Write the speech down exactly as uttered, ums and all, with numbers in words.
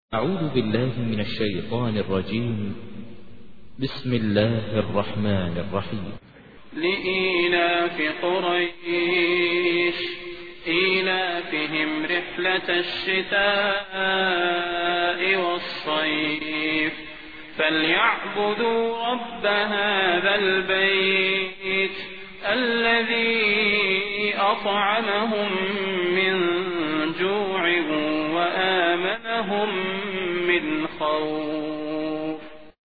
أعوذ بالله من الشيطان الرجيم. بسم الله الرحمن الرحيم. لإيلاف قريش إيلافهم رحلة الشتاء والصيف فليعبدوا رب هذا البيت الذي أطعمهم